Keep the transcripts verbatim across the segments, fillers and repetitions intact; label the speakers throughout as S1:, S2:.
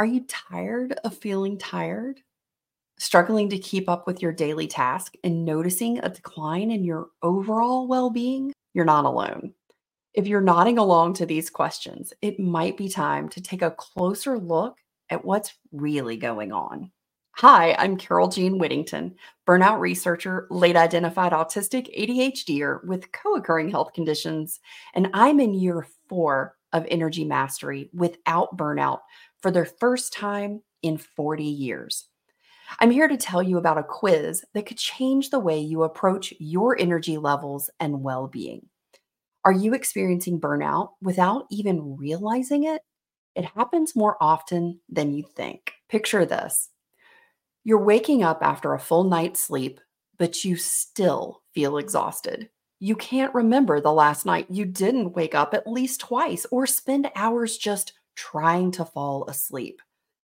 S1: Are you tired of feeling tired? Struggling to keep up with your daily task and noticing a decline in your overall well being? You're not alone. If you're nodding along to these questions, it might be time to take a closer look at what's really going on. Hi, I'm Carol Jean Whittington, burnout researcher, late identified autistic ADHDer with co occurring health conditions, and I'm in year four of Energy Mastery without burnout for the first time in forty years. I'm here to tell you about a quiz that could change the way you approach your energy levels and well being. Are you experiencing burnout without even realizing it? It happens more often than you think. Picture this. You're waking up after a full night's sleep, but you still feel exhausted. You can't remember the last night you didn't wake up at least twice or spend hours just trying to fall asleep.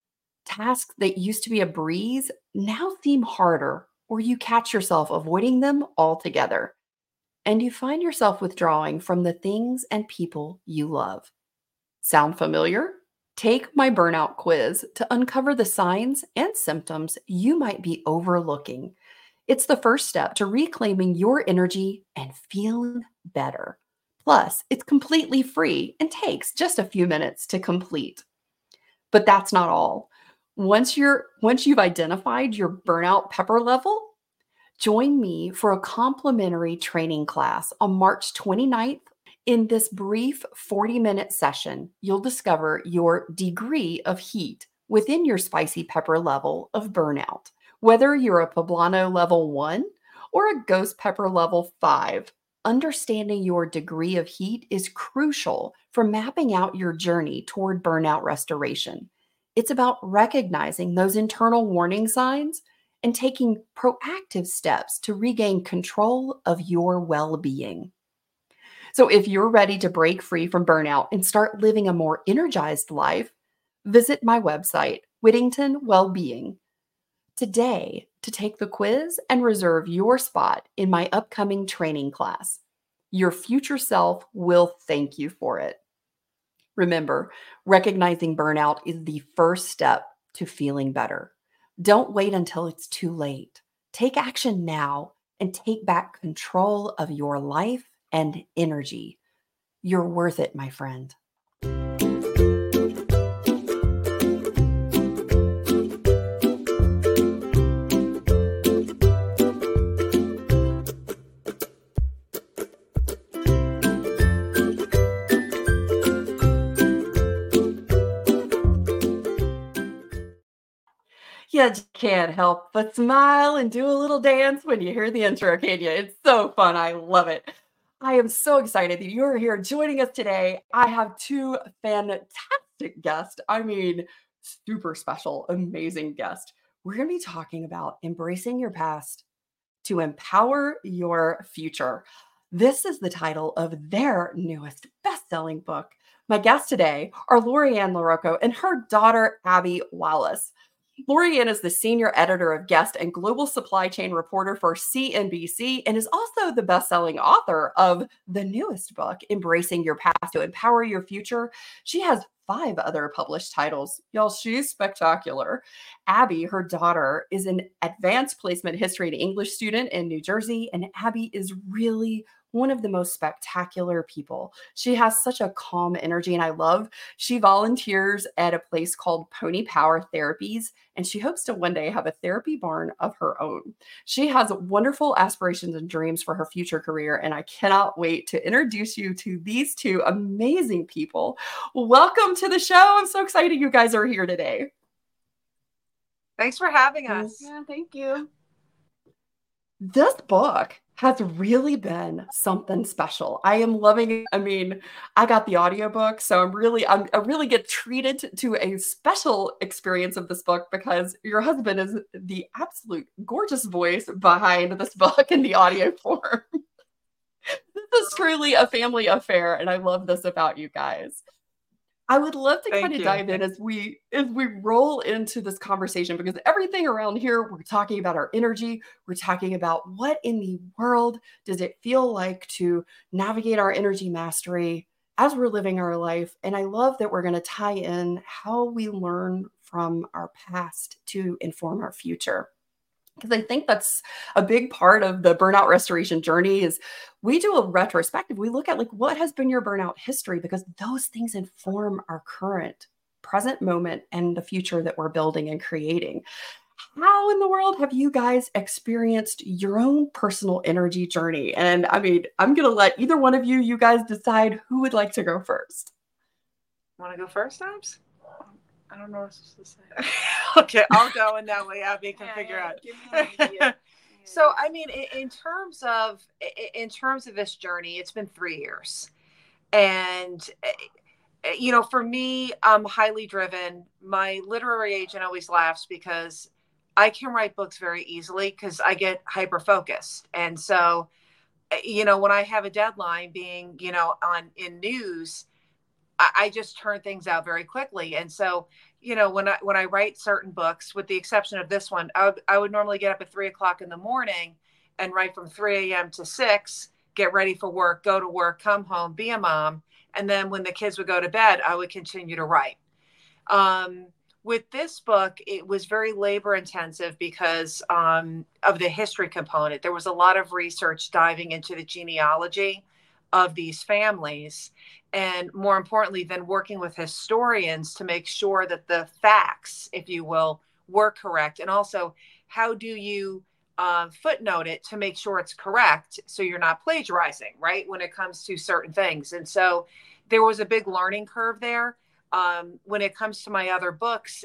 S1: Tasks that used to be a breeze now seem harder, or you catch yourself avoiding them altogether. And you find yourself withdrawing from the things and people you love. Sound familiar? Take my burnout quiz to uncover the signs and symptoms you might be overlooking. It's the first step to reclaiming your energy and feeling better. Plus, it's completely free and takes just a few minutes to complete. But that's not all. Once you're once you've identified your burnout pepper level, join me for a complimentary training class on March twenty-ninth. In this brief forty-minute session, you'll discover your degree of heat within your spicy pepper level of burnout. Whether you're a Poblano level one or a ghost pepper level five, understanding your degree of heat is crucial for mapping out your journey toward burnout restoration. It's about recognizing those internal warning signs and taking proactive steps to regain control of your well-being. So if you're ready to break free from burnout and start living a more energized life, visit my website, Whittington Wellbeing, today to take the quiz and reserve your spot in my upcoming training class. Your future self will thank you for it. Remember, recognizing burnout is the first step to feeling better. Don't wait until it's too late. Take action now and take back control of your life and energy. You're worth it, my friend. You just can't help but smile and do a little dance when you hear the intro, can you? It's so fun. I love it. I am so excited that you're here joining us today. I have two fantastic guests. I mean, super special, amazing guests. We're going to be talking about embracing your past to empower your future. This is the title of their newest best-selling book. My guests today are Lorianne LaRocco and her daughter, Abby Wallace. Lorianne is the senior editor of Guest and global supply chain reporter for C N B C and is also the best-selling author of the newest book, Embracing Your Past to Empower Your Future. She has five other published titles. Y'all, she's spectacular. Abby, her daughter, is an advanced placement history and English student in New Jersey, and Abby is really one of the most spectacular people. She has such a calm energy, and I love she volunteers at a place called Pony Power Therapies, and she hopes to one day have a therapy barn of her own. She has wonderful aspirations and dreams for her future career, and I cannot wait to introduce you to these two amazing people. Welcome to the show. I'm so excited you guys are here today.
S2: Thanks for having us. Yeah, thank you.
S1: This book has really been something special. I am loving it. I mean, I got the audiobook, so I'm really, I'm, I really get treated to a special experience of this book because your husband is the absolute gorgeous voice behind this book in the audio form. This is truly a family affair, and I love this about you guys. I would love to
S2: Thank
S1: kind of
S2: you.
S1: dive in as we as we roll into this conversation, because everything around here, we're talking about our energy. We're talking about what in the world does it feel like to navigate our energy mastery as we're living our life. And I love that we're going to tie in how we learn from our past to inform our future. Because I think that's a big part of the burnout restoration journey is we do a retrospective. We look at like what has been your burnout history, because those things inform our current present moment and the future that we're building and creating. How in the world have you guys experienced your own personal energy journey? And I mean, I'm going to let either one of you, you guys decide who would like to go first.
S2: Want to go first, Abs? I don't know what to say. Okay, I'll go, and that way Abby can yeah, figure yeah, out. Give me an idea. So, I mean, in, in terms of in terms of this journey, it's been three years, and you know, for me, I'm highly driven. My literary agent always laughs because I can write books very easily because I get hyper focused, and so, you know, when I have a deadline, being you know on in news, I just turn things out very quickly. And so, you know, when I, when I write certain books, with the exception of this one, I would, I would normally get up at three o'clock in the morning and write from three a.m. to six, get ready for work, go to work, come home, be a mom. And then when the kids would go to bed, I would continue to write. Um, with this book, it was very labor intensive because um, of the history component. There was a lot of research diving into the genealogy of these families. And more importantly, then working with historians to make sure that the facts, if you will, were correct. And also, how do you uh, footnote it to make sure it's correct so you're not plagiarizing, right, when it comes to certain things. And so there was a big learning curve there. Um, when it comes to my other books,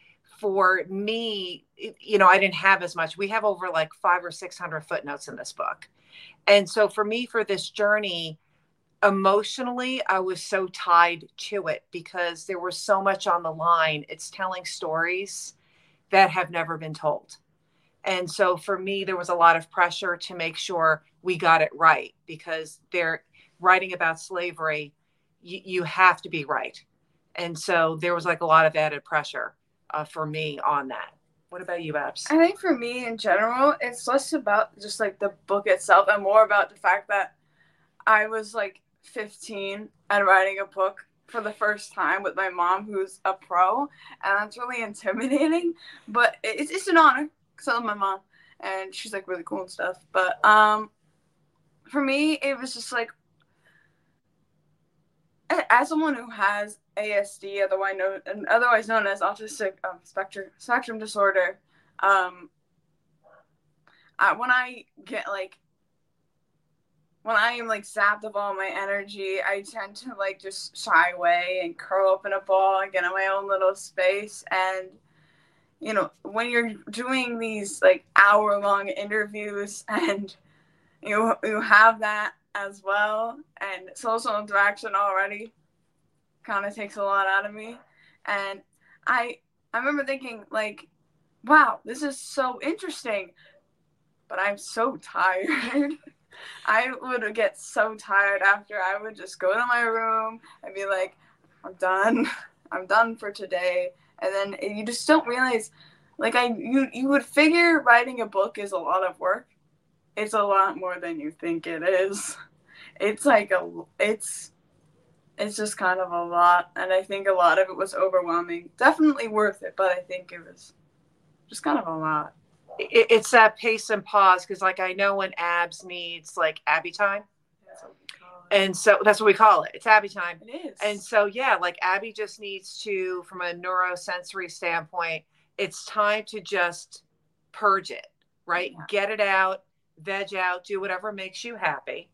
S2: for me, you know, I didn't have as much. We have over like five or six hundred footnotes in this book. And so for me, for this journey, emotionally, I was so tied to it because there was so much on the line. It's telling stories that have never been told. And so for me, there was a lot of pressure to make sure we got it right, because they're writing about slavery. Y- you have to be right. And so there was like a lot of added pressure uh, for me on that. What about you, Babs?
S3: I think for me in general, it's less about just like the book itself and more about the fact that I was like fifteen and writing a book for the first time with my mom, who's a pro, and that's really intimidating, but it's, it's an honor because I love my mom and she's like really cool and stuff. But um for me, it was just like, as someone who has A S D, otherwise known, otherwise known as autistic um, spectrum spectrum disorder, um I, when I get like when I am like zapped of all my energy, I tend to like just shy away and curl up in a ball and get in my own little space. And, you know, when you're doing these like hour long interviews and you, you have that as well, and social interaction already kind of takes a lot out of me. And I, I remember thinking like, wow, this is so interesting, but I'm so tired. I would get so tired after. I would just go to my room and be like, I'm done. I'm done for today. And then you just don't realize, like, I you, you would figure writing a book is a lot of work. It's a lot more than you think it is. It's like a, it's, it's just kind of a lot. And I think a lot of it was overwhelming. Definitely worth it, but I think it was just kind of a lot.
S2: It's that pace and pause, because like I know when Abs needs like Abby time, that's what we call it. And so that's what we call it. It's Abby time.
S3: It is.
S2: And so yeah, like Abby just needs to, from a neurosensory standpoint, it's time to just purge it, right? Yeah. Get it out, veg out, do whatever makes you happy.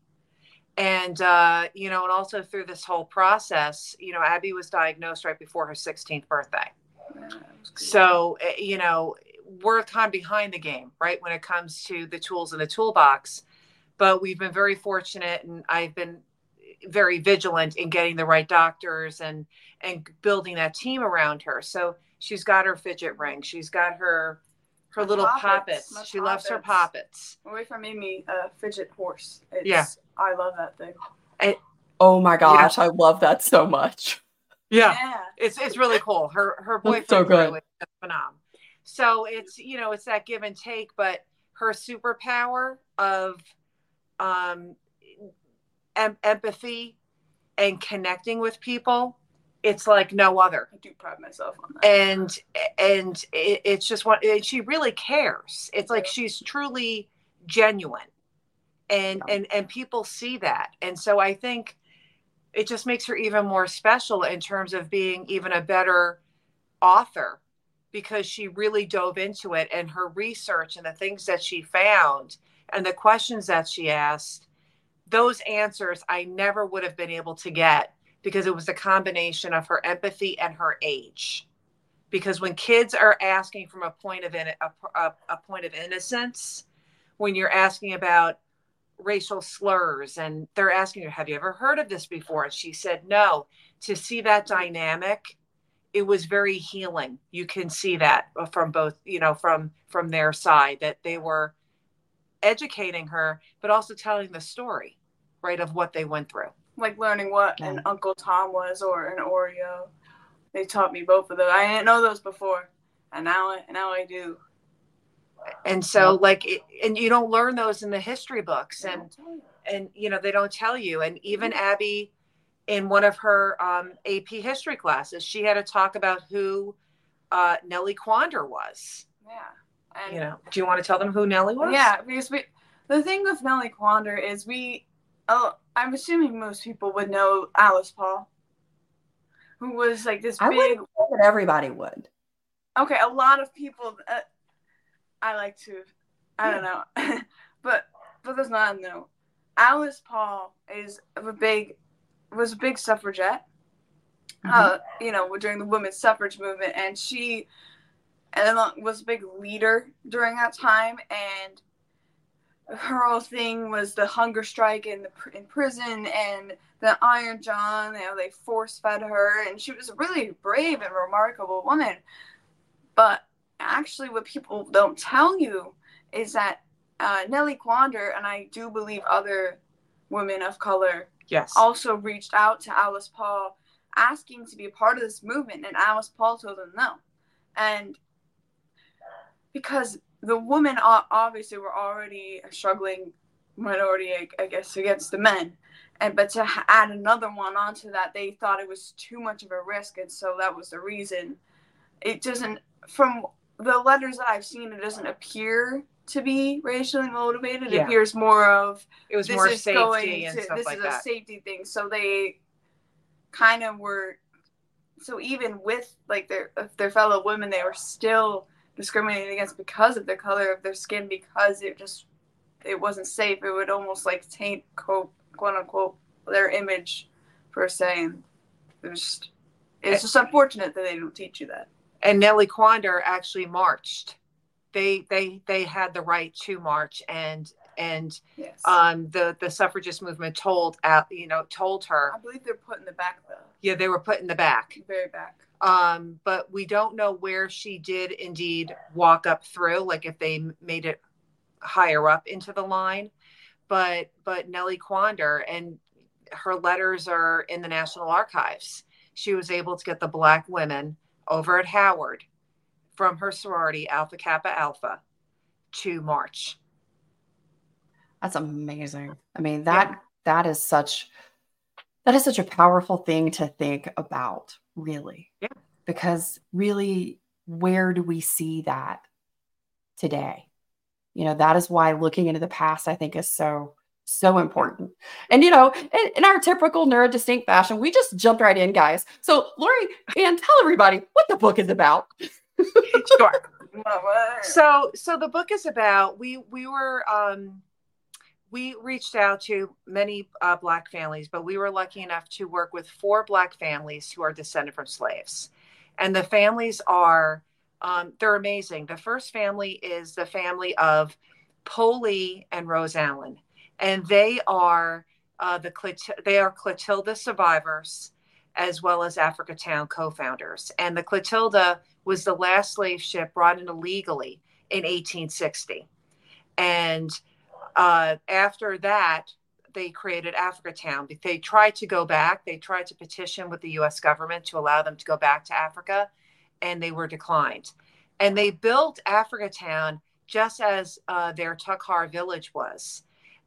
S2: And uh, you know, and also through this whole process, you know, Abby was diagnosed right before her sixteenth birthday. Yeah, so you know, we're kind of behind the game, right, when it comes to the tools in the toolbox. But we've been very fortunate, and I've been very vigilant in getting the right doctors and and building that team around her. So she's got her fidget ring. She's got her her little poppets. poppets. She poppets. loves her poppets.
S3: My boyfriend made me a fidget horse. It's,
S2: yeah.
S3: I love that thing.
S2: I,
S1: oh my gosh, yeah. I love that so much.
S2: Yeah. yeah. It's it's really cool. Her her boyfriend so good. Really is phenomenal. So it's, you know, it's that give and take, but her superpower of um, em- empathy and connecting with people, it's like no other.
S3: I do pride myself on that.
S2: And and it, it's just what and she really cares. It's like she's truly genuine, and yeah. and and people see that. And so I think it just makes her even more special in terms of being even a better author, because she really dove into it, and her research and the things that she found and the questions that she asked, those answers I never would have been able to get, because it was a combination of her empathy and her age. Because when kids are asking from a point of in, a, a, a point of innocence, when you're asking about racial slurs and they're asking her, have you ever heard of this before? And she said, no. To see that dynamic, it was very healing. You can see that from both, you know, from, from their side, that they were educating her, but also telling the story, right, of what they went through.
S3: Like learning what yeah. an Uncle Tom was or an Oreo. They taught me both of those. I didn't know those before, and now I, now I do.
S2: And so, like, it, and you don't learn those in the history books, and and you know they don't tell you. And even mm-hmm. Abby, in one of her um, A P history classes, she had to talk about who uh, Nellie Quander was.
S3: Yeah, and
S2: you know, do you want to tell them who Nellie was?
S3: Yeah, because we the thing with Nellie Quander is we. Oh, I'm assuming most people would know Alice Paul, who was like this
S1: I
S3: big.
S1: wouldn't say that everybody would.
S3: Okay, a lot of people. Uh, I like to, I don't know, but but there's not no. Alice Paul is a big, was a big suffragette. Mm-hmm. Uh, you know, during the women's suffrage movement, and she, and was a big leader during that time, and her whole thing was the hunger strike in the in prison and the Iron John. You know, they force fed her, and she was a really brave and remarkable woman. But actually, what people don't tell you is that uh, Nellie Quander, and I do believe other women of color,
S2: yes,
S3: also reached out to Alice Paul asking to be a part of this movement, and Alice Paul told them no, and because the women obviously were already a struggling minority, I guess, against the men. And but to add another one onto that, they thought it was too much of a risk. And so that was the reason. It doesn't, from the letters that I've seen, it doesn't appear to be racially motivated.
S2: Yeah.
S3: It appears more of,
S2: it was
S3: this
S2: more
S3: is
S2: safety
S3: going
S2: and
S3: to,
S2: stuff
S3: this
S2: like
S3: is
S2: that.
S3: a safety thing. So they kind of were, so even with like their, their fellow women, they were still discriminated against because of the color of their skin, because it just it wasn't safe. It would almost like taint quote, quote unquote their image per se. And it was just, it's just unfortunate that they don't teach you that.
S2: And Nellie Quander actually marched. They they they had the right to march, and and
S3: yes.
S2: um the the suffragist movement told out you know told her.
S3: I believe they're put in the back though.
S2: Yeah, they were put in the back.
S3: Very back.
S2: Um, but we don't know where she did indeed walk up through, like if they made it higher up into the line. But but Nellie Quander, and her letters are in the National Archives. She was able to get the Black women over at Howard from her sorority, Alpha Kappa Alpha, to march.
S1: That's amazing. I mean, that yeah. that is such that is such a powerful thing to think about. Really.
S2: Yeah.
S1: Because really, where do we see that today? You know, that is why looking into the past, I think, is so, so important. And, you know, in, in our typical neurodistinct fashion, we just jumped right in, guys. So, Lori, and tell everybody what the book is about.
S2: Sure. So, so the book is about, we, we were, um, we reached out to many uh, Black families, but we were lucky enough to work with four Black families who are descended from slaves. And the families are, um, they're amazing. The first family is the family of Polly and Rose Allen. And they are uh, the they are Clotilda survivors, as well as Africa Town co-founders. And the Clotilda was the last slave ship brought in illegally in eighteen sixty. And Uh, after that, they created Africa Town. They tried to go back. They tried to petition with the U S government to allow them to go back to Africa, and they were declined. And they built Africa Town just as uh, their Tukhar village was.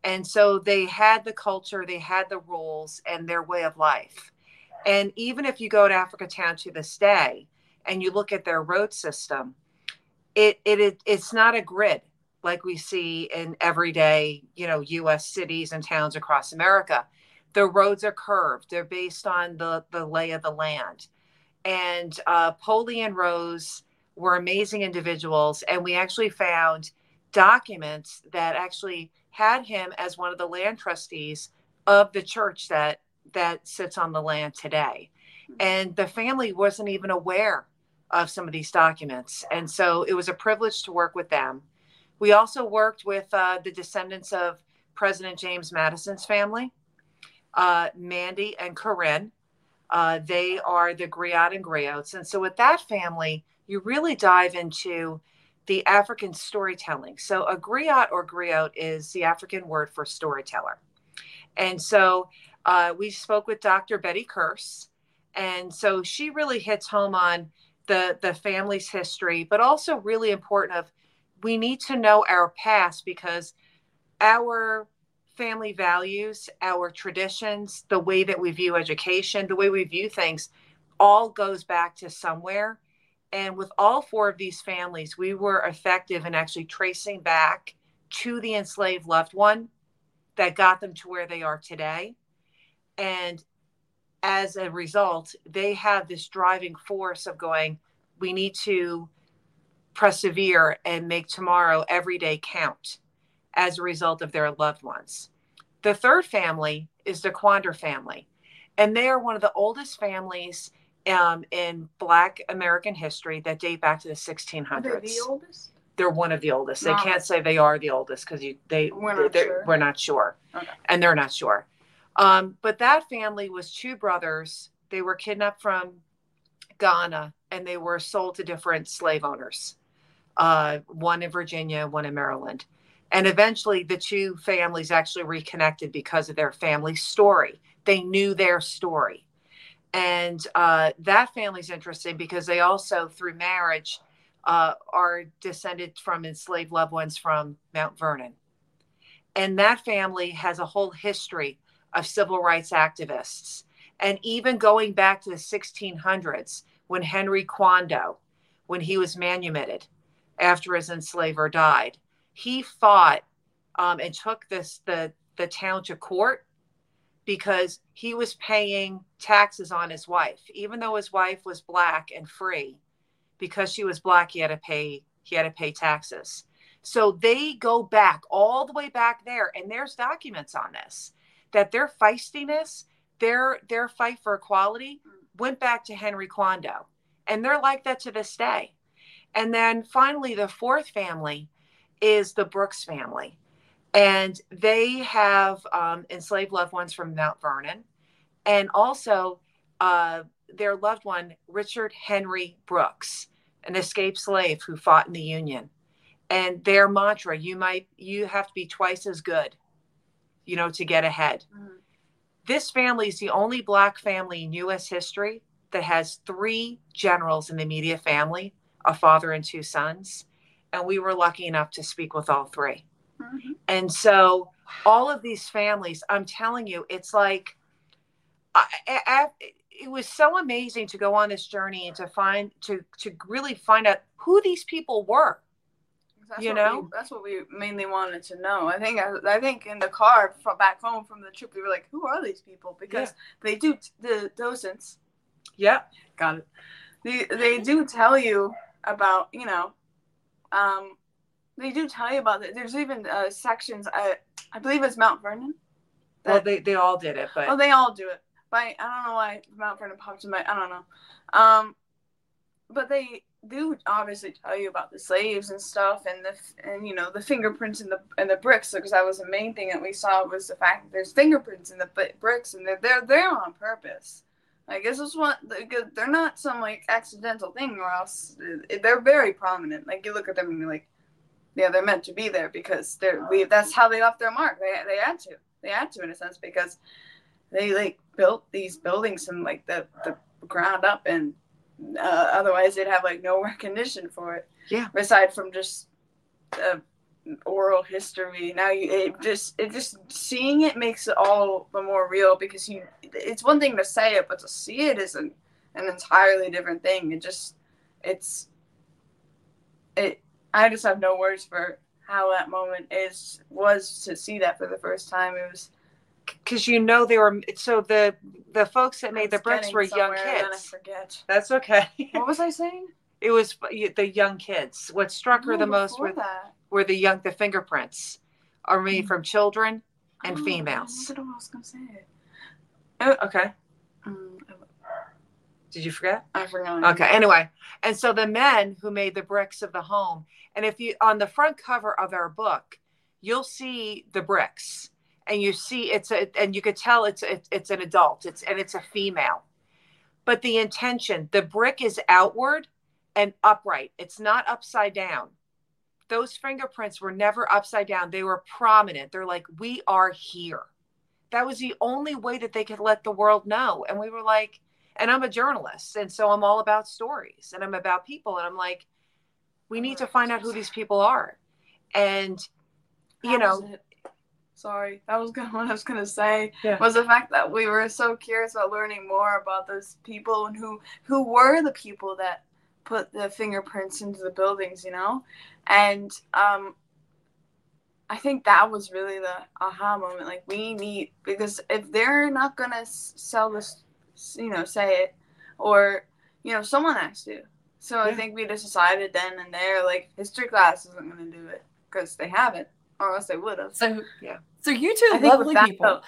S2: And so they had the culture, they had the rules and their way of life. And even if you go to Africatown to this day and you look at their road system, it, it, it it's not a grid like we see in everyday, you know, U S cities and towns across America. The roads are curved. They're based on the, the lay of the land. And uh, Polly and Rose were amazing individuals. And we actually found documents that actually had him as one of the land trustees of the church that that sits on the land today. And the family wasn't even aware of some of these documents. And so it was a privilege to work with them. We also worked with uh, the descendants of President James Madison's family, uh, Mandy and Corinne. Uh, they are the griot and griots. And so with that family, you really dive into the African storytelling. So a griot or griot is the African word for storyteller. And so uh, we spoke with Doctor Betty Curse. And so she really hits home on the, the family's history, but also really important of we need to know our past because our family values, our traditions, the way that we view education, the way we view things, all goes back to somewhere. And with all four of these families, we were effective in actually tracing back to the enslaved loved one that got them to where they are today. And as a result, they have this driving force of going, we need to persevere and make tomorrow every day count as a result of their loved ones. The third family is the Quander family, and they are one of the oldest families um, in Black American history that date back to the sixteen hundreds.
S3: Are they the oldest?
S2: They're one of the oldest.
S3: No.
S2: They can't say they are the oldest because you they
S3: we're not sure.
S2: We're not sure,
S3: okay.
S2: And they're not sure. Um, but that family was two brothers. They were kidnapped from Ghana, and they were sold to different slave owners. Uh, one in Virginia, one in Maryland. And eventually the two families actually reconnected because of their family story. They knew their story. And uh, that family's interesting because they also, through marriage, uh, are descended from enslaved loved ones from Mount Vernon. And that family has a whole history of civil rights activists. And even going back to the sixteen hundreds, when Henry Quando, when he was manumitted after his enslaver died, he fought um, and took this the, the town to court because he was paying taxes on his wife. Even though his wife was Black and free, because she was Black, he had to pay, he had to pay taxes. So they go back all the way back there. And there's documents on this, that their feistiness, their, their fight for equality went back to Henry Quando. And they're like that to this day. And then finally, the fourth family is the Brooks family. And they have um, enslaved loved ones from Mount Vernon. And also uh, their loved one, Richard Henry Brooks, an escaped slave who fought in the Union. And their mantra, you might, you have to be twice as good, you know, to get ahead. Mm-hmm. This family is the only Black family in U S history that has three generals in the immediate family, a father and two sons. And we were lucky enough to speak with all three. Mm-hmm. And so all of these families, I'm telling you, it's like, I, I, it was so amazing to go on this journey and to find, to, to really find out who these people were.
S3: That's
S2: you
S3: what
S2: know,
S3: we, that's what we mainly wanted to know. I think, I, I think in the car from back home from the trip, we were like, who are these people? Because yeah. they do, the docents.
S2: Yeah.
S3: Got it. They, they do tell you about, you know, um, they do tell you about it. There's even uh, sections, I, I believe it's Mount Vernon.
S2: That, well, they, they all did it, but.
S3: Oh, they all do it. But I, I don't know why Mount Vernon popped in my, I don't know. Um, but they do obviously tell you about the slaves and stuff, and the, and you know, the fingerprints in the, in the bricks, because that was the main thing that we saw was the fact that there's fingerprints in the bricks, and they're, they're there on purpose. Like, this is what, they're not some, like, accidental thing, or else they're very prominent. Like, you look at them and you're like, yeah, they're meant to be there because they're, we, that's how they left their mark. They, they had to. They had to, in a sense, because they, like, built these buildings from, like, the, the ground up, and uh, otherwise they'd have, like, no recognition for it.
S2: Yeah.
S3: Aside from just uh, oral history. Now you it just it just seeing it makes it all the more real, because you it's one thing to say it, but to see it is an, an entirely different thing. It just it's it I just have no words for how that moment is was to see that for the first time. It was
S2: because you know they were so the the folks that made the bricks were young kids.
S3: And then I forget.
S2: That's okay.
S3: What was I saying?
S2: It was the young kids. What struck her
S3: No,
S2: the most
S3: before
S2: were,
S3: that.
S2: were the young the fingerprints are made from children and
S3: Oh,
S2: females.
S3: I don't know what I was gonna say. Oh,
S2: Okay.
S3: um,
S2: Did you forget?
S3: I forgot.
S2: Okay. Anyway, and so the men who made the bricks of the home, and if you on the front cover of our book, you'll see the bricks, and you see it's a, and you could tell it's it's, it's an adult. It's and it's a female, but the intention, the brick is outward and upright. It's not upside down. Those fingerprints were never upside down. They were prominent. They're like, we are here. That was the only way that they could let the world know. And we were like, and I'm a journalist. And so I'm all about stories and I'm about people. And I'm like, we need to find out who these people are. And, you know,
S3: sorry, that was what I was going to say,
S2: yeah.
S3: was the fact that we were so curious about learning more about those people and who, who were the people that put the fingerprints into the buildings, you know? And um, I think that was really the aha moment. Like, we need, because if they're not going to sell this, you know, say it, or, you know, someone has to. So yeah. I think we just decided then and there, like, history class isn't going to do it, because they haven't, or else they would have.
S1: So,
S2: yeah.
S1: So you two lovely people, up.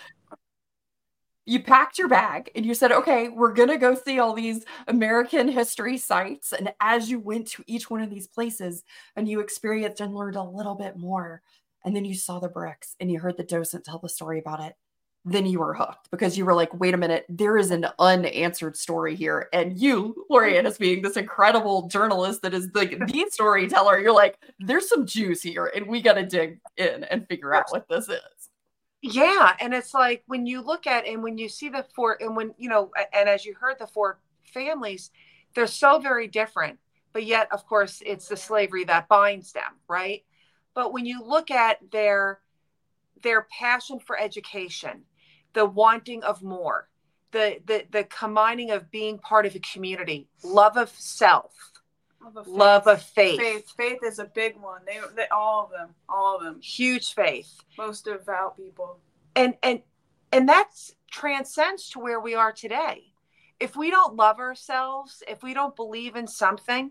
S1: You packed your bag and you said, okay, we're going to go see all these American history sites. And as you went to each one of these places and you experienced and learned a little bit more, and then you saw the bricks and you heard the docent tell the story about it, then you were hooked, because you were like, wait a minute, there is an unanswered story here. And you, Lorianne, as being this incredible journalist that is like the storyteller, you're like, there's some juice here and we got to dig in and figure out what this is.
S2: Yeah. And it's like, when you look at, and when you see the four, and when, you know, and as you heard the four families, they're so very different, but yet, of course, it's the slavery that binds them. Right. But when you look at their, their passion for education, the wanting of more, the, the, the combining of being part of a community, love of self, love of faith. Love of faith.
S3: Faith. Faith is a big one. They, they, all of them, all of them.
S2: Huge faith.
S3: Most devout people.
S2: And, and, and that transcends to where we are today. If we don't love ourselves, if we don't believe in something,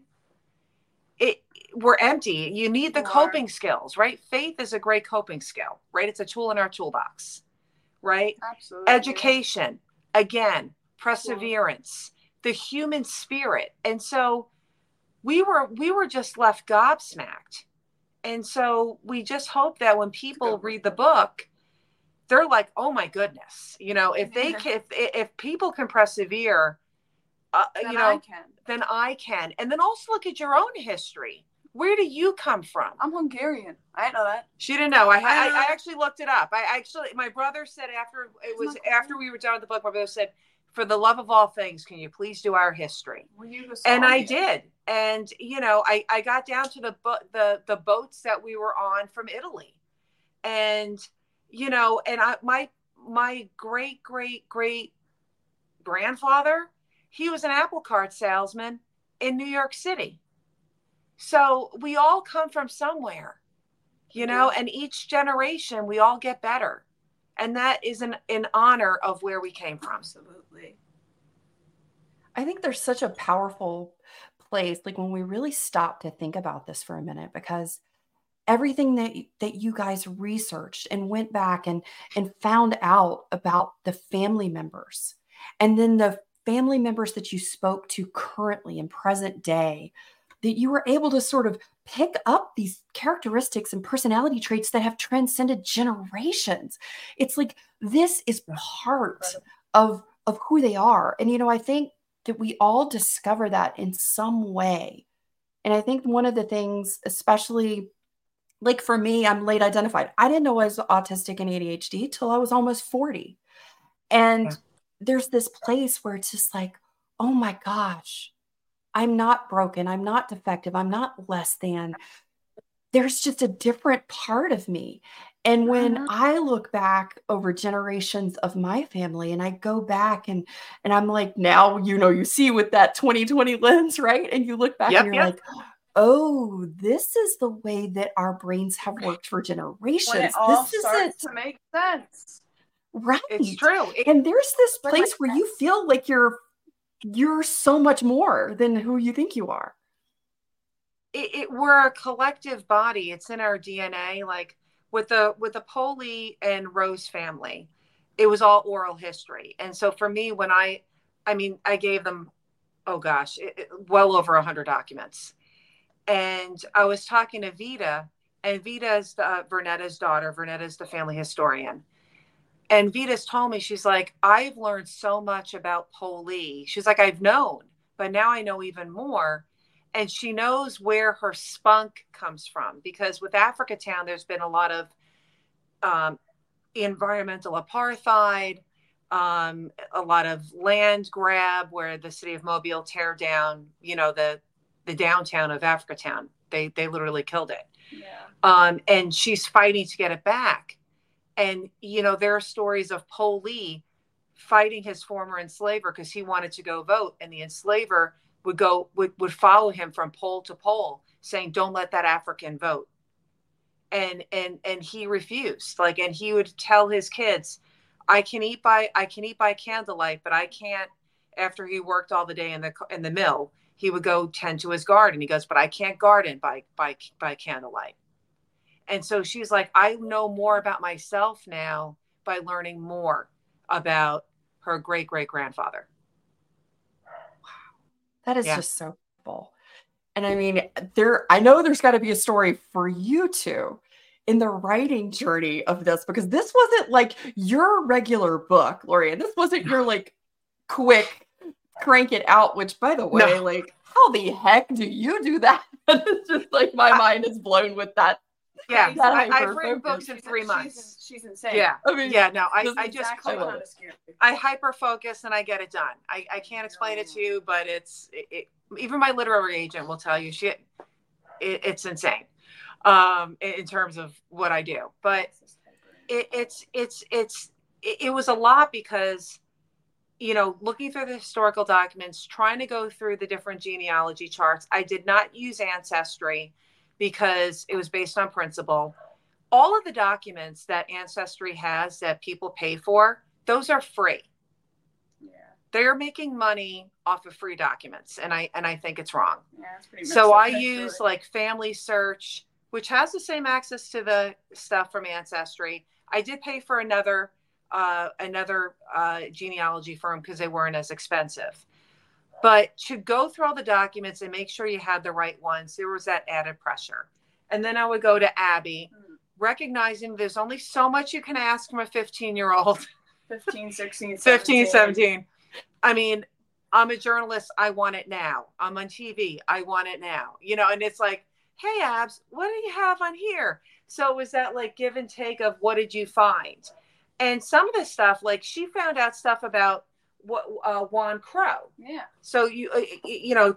S2: it, we're empty. You need the you coping are. skills, right? Faith is a great coping skill, right? It's a tool in our toolbox, right?
S3: Absolutely.
S2: Education, again, perseverance, the human spirit. And so we were, we were just left gobsmacked. And so we just hope that when people read the book, they're like, oh my goodness, you know, if they can, if, if people can persevere, uh, you know,
S3: I can.
S2: then I can. And then also look at your own history. Where do you come from?
S3: I'm Hungarian. I didn't know that.
S2: She didn't know. I I, I actually looked it up. I actually, my brother said after it was after we were done with the book, my brother said, for the love of all things, can you please do our history?
S3: Well, you
S2: and I did. And, you know, I, I got down to the, bo- the, the boats that we were on from Italy. And, you know, and I, my, my great, great, great grandfather, he was an apple cart salesman in New York City. So we all come from somewhere, you know, yeah. and each generation we all get better. And that is an, in honor of where we came from.
S3: Absolutely.
S1: I think there's such a powerful place, like when we really stop to think about this for a minute, because everything that, that you guys researched and went back and, and found out about the family members, and then the family members that you spoke to currently in present day, that you were able to sort of pick up these characteristics and personality traits that have transcended generations. It's like, this is part of, of who they are. And, you know, I think that we all discover that in some way. And I think one of the things, especially like for me, I'm late identified. I didn't know I was autistic and A D H D till I was almost forty. And yeah. there's this place where it's just like, oh my gosh, I'm not broken. I'm not defective. I'm not less than. there's just a different part of me. And when
S3: Mhm.
S1: I look back over generations of my family and I go back and and I'm like, now, you know, you see with that twenty twenty lens, right? And you look back and
S2: Yep,
S1: you're
S2: yep.
S1: like, oh, this is the way that our brains have worked for
S3: When it
S1: generations.
S3: all
S1: This
S3: starts
S1: isn't
S3: to make sense.
S1: right.
S2: It's true. It,
S1: And there's this
S3: But like
S1: place where you feel like you're you're so much more than who you think you are.
S2: it, it we're a collective body. It's in our D N A. Like with the with the Poley and Rose family, it was all oral history. And so for me, when I, I mean, I gave them, oh gosh, it, it, well over a hundred documents. And I was talking to Vita, and Vita is the, uh, Vernetta's daughter. Vernetta is the family historian. And Vita's told me, she's like, I've learned so much about Poley. She's like, I've known, but now I know even more. And she knows where her spunk comes from, because with Africa Town, there's been a lot of um, environmental apartheid, um, a lot of land grab where the city of Mobile tear down, you know, the the downtown of Africa Town. They they literally killed it.
S3: Yeah.
S2: Um, and she's fighting to get it back. And, you know, there are stories of Poley fighting his former enslaver because he wanted to go vote. And the enslaver would go, would, would follow him from pole to pole saying, don't let that African vote. And, and, and he refused. Like, and he would tell his kids, I can eat by, I can eat by candlelight, but I can't, after he worked all the day in the, in the mill, he would go tend to his garden. He goes, but I can't garden by, by, by candlelight. And so she's like, I know more about myself now by learning more about her great great grandfather.
S1: That is
S2: Yeah.
S1: just so cool. And I mean, there, I know there's got to be a story for you two in the writing journey of this, because this wasn't like your regular book, Lori. This wasn't your like quick crank it out, which by the way,
S2: No.
S1: like, how the heck do you do that? It's just like my
S2: I,
S1: mind is blown with that.
S2: Yeah,
S1: that
S2: I, I've written books in three
S3: she's,
S2: months.
S3: She's, she's insane.
S2: Yeah,
S1: I mean,
S2: yeah. No, I, I just
S3: exactly
S1: I,
S2: I hyper focus and I get it done. I, I can't explain it to you, but it's it, it, even my literary agent will tell you she it, it's insane um, in, in terms of what I do. But it, it's it's it's it, it was a lot because, you know, looking through the historical documents, trying to go through the different genealogy charts. I did not use Ancestry because it was based on principle. All of the documents that Ancestry has that people pay for, those are free.
S3: Yeah.
S2: They're making money off of free documents, and I and I think it's wrong.
S3: Yeah, it's pretty messed
S2: So
S3: up,
S2: I
S3: actually.
S2: use like Family Search, which has the same access to the stuff from Ancestry. I did pay for another uh, another uh, genealogy firm because they weren't as expensive. But to go through all the documents and make sure you had the right ones, there was that added pressure. And then I would go to Abby, mm. recognizing there's only so much you can ask from a fifteen-year-old.
S3: fifteen, sixteen,
S2: fifteen, seventeen. I mean, I'm a journalist. I want it now. I'm on T V. I want it now. You know, and it's like, hey, Abs, what do you have on here? So it was that like give and take of what did you find? And some of the stuff, like she found out stuff about what uh, Juan Crow.
S3: Yeah.
S2: So you uh, you know,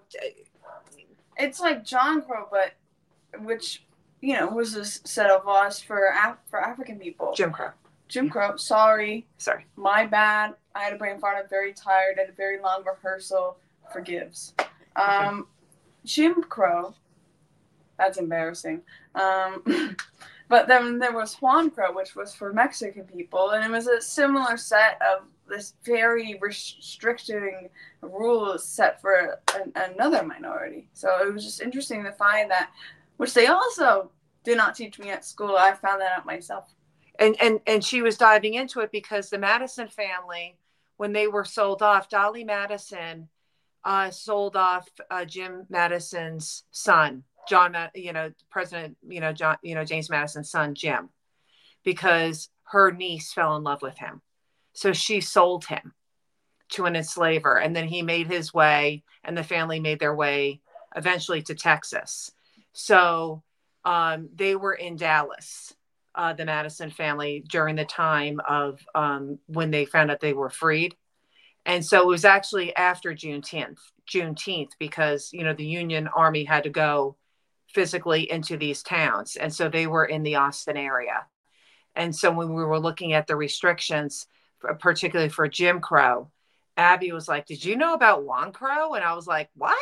S3: it's like John Crow, but which you know was a set of laws for Af- for African people.
S2: Jim Crow.
S3: Jim Crow. Sorry.
S2: Sorry.
S3: My bad. I had a brain fart. I'm very tired. I had a very long rehearsal. Forgives. Um, okay. Jim Crow. That's embarrassing. Um, but then there was Juan Crow, which was for Mexican people, and it was a similar set of this very restricting rules set for an, another minority. So it was just interesting to find that, which they also did not teach me at school. I found that out myself.
S2: And and and she was diving into it because the Madison family, when they were sold off, Dolly Madison uh, sold off uh, Jim Madison's son, John, you know, President, you know, John, you know, James Madison's son, Jim, because her niece fell in love with him. So she sold him to an enslaver, and then he made his way, and the family made their way eventually to Texas. So um, they were in Dallas, uh, the Madison family, during the time of um, when they found out they were freed. And so it was actually after Juneteenth, Juneteenth, because, you know, the Union Army had to go physically into these towns. And so they were in the Austin area. And so when we were looking at the restrictions, particularly for Jim Crow, Abby was like, did you know about Juan Crow? And I was like, what?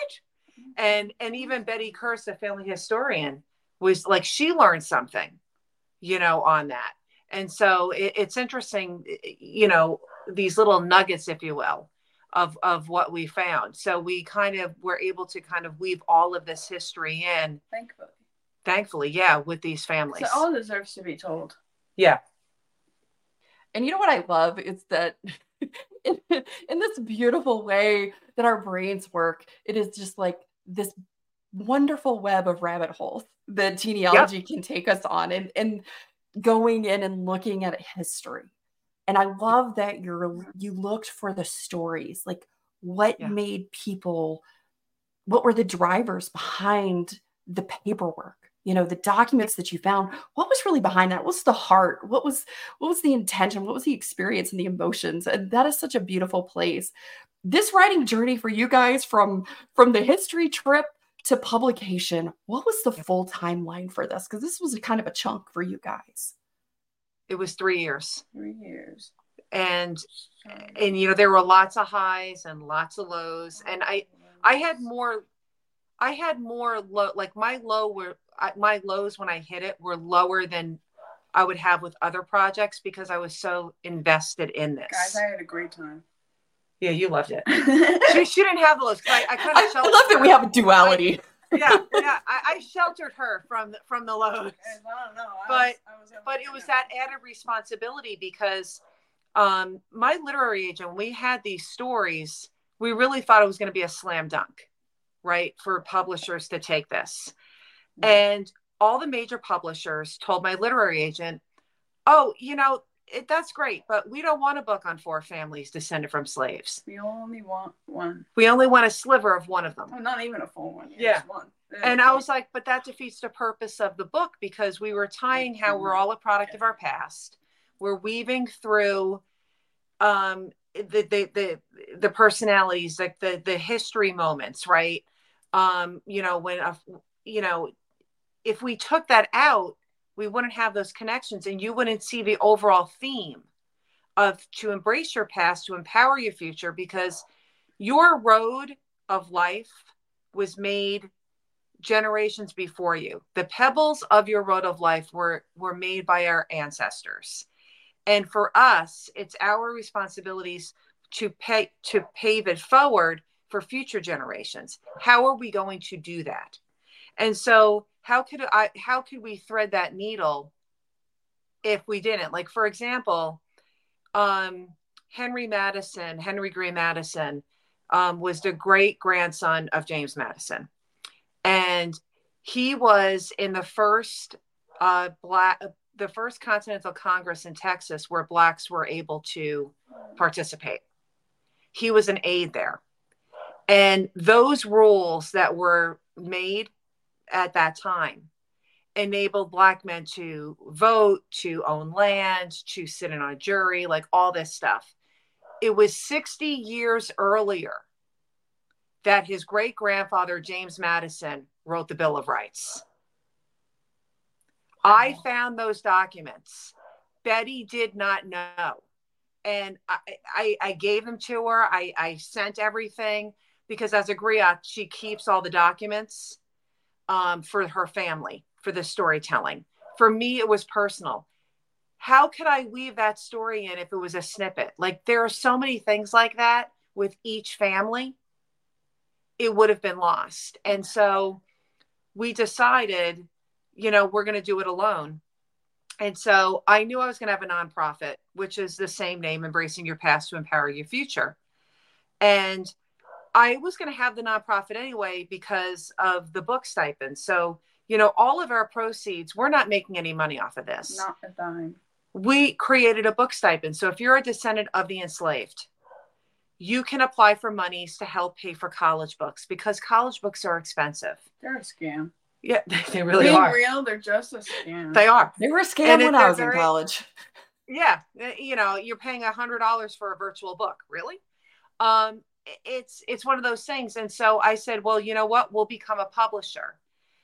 S2: And and even Betty Kurse, the family historian, was like, she learned something, you know, on that. And so it, it's interesting, you know, these little nuggets, if you will, of, of what we found. So we kind of were able to kind of weave all of this history in.
S3: Thankfully.
S2: Thankfully, yeah, with these families.
S3: So all deserves to be told.
S2: Yeah.
S1: And you know what I love is that in, in this beautiful way that our brains work, it is just like this wonderful web of rabbit holes that genealogy yep. can take us on, and, and going in and looking at history. And I love that you're you looked for the stories, like what yeah. made people, what were the drivers behind the paperwork, you know, the documents that you found. What was really behind that? What was the heart? What was what was the intention? What was the experience and the emotions? And that is such a beautiful place. This writing journey for you guys, from from the history trip to publication, what was the full timeline for this? Because this was a kind of a chunk for you guys.
S2: It was three years.
S3: Three years.
S2: And, and, you know, there were lots of highs and lots of lows. And I, I had more, I had more low, like my low were, my lows when I hit it were lower than I would have with other projects because I was so invested in this.
S3: Guys, I had a great time.
S2: Yeah, you loved it. she, she didn't have those. I, I kind of
S1: I love that we have a duality.
S2: I, yeah, yeah. I, I sheltered her from the, from the lows.
S3: I don't know. I
S2: but
S3: was, I was
S2: but it was that added responsibility because um, my literary agent, when we had these stories, we really thought it was going to be a slam dunk, right, for publishers to take this. Mm-hmm. And all the major publishers told my literary agent, oh, you know, It, that's great, but we don't want a book on four families descended from slaves.
S3: We only want one.
S2: We only want a sliver of one of them.
S3: Oh, not even a full one.
S2: Yeah.
S3: Just one.
S2: And I was like, but that defeats the purpose of the book because we were tying how we're all a product of our past. We're weaving through um, the, the, the, the personalities, like the, the history moments, right? Um, you know, when, a, you know, if we took that out, we wouldn't have those connections and you wouldn't see the overall theme of to embrace your past, to empower your future, because your road of life was made generations before you. The pebbles of your road of life were, were made by our ancestors. And for us, it's our responsibilities to pay, to pave it forward for future generations. How are we going to do that? And so how could I, how could we thread that needle if we didn't? Like, for example, um, Henry Madison, Henry Gray Madison, um, was the great grandson of James Madison. And he was in the first uh, black, the first Continental Congress in Texas where Blacks were able to participate. He was an aide there. And those rules that were made at that time enabled Black men to vote, to own land, to sit in on a jury, like all this stuff. It was sixty years earlier that his great grandfather, James Madison, wrote the Bill of Rights. Wow. I found those documents. Betty did not know. And I, I, I gave them to her. I, I sent everything because as a griot, she keeps all the documents um, for her family, for the storytelling. For me, it was personal. How could I weave that story in if it was a snippet? Like, there are so many things like that with each family. It would have been lost. And so we decided, you know, we're going to do it alone. And so I knew I was going to have a nonprofit, which is the same name, Embracing Your Past to Empower Your Future. And I was going to have the nonprofit anyway because of the book stipend. So, you know, all of our proceeds, we're not making any money off of this.
S3: Not a dime.
S2: We created a book stipend. So if you're a descendant of the enslaved, you can apply for monies to help pay for college books because college books are expensive.
S3: They're a scam.
S2: Yeah, they really
S3: Being
S2: are.
S3: real, they're just a scam.
S2: They are.
S1: They were a scam when I was in
S2: very,
S1: college.
S2: Yeah. You know, you're paying a hundred dollars for a virtual book. Really? Um, it's, it's one of those things. And so I said, well, you know what? We'll become a publisher.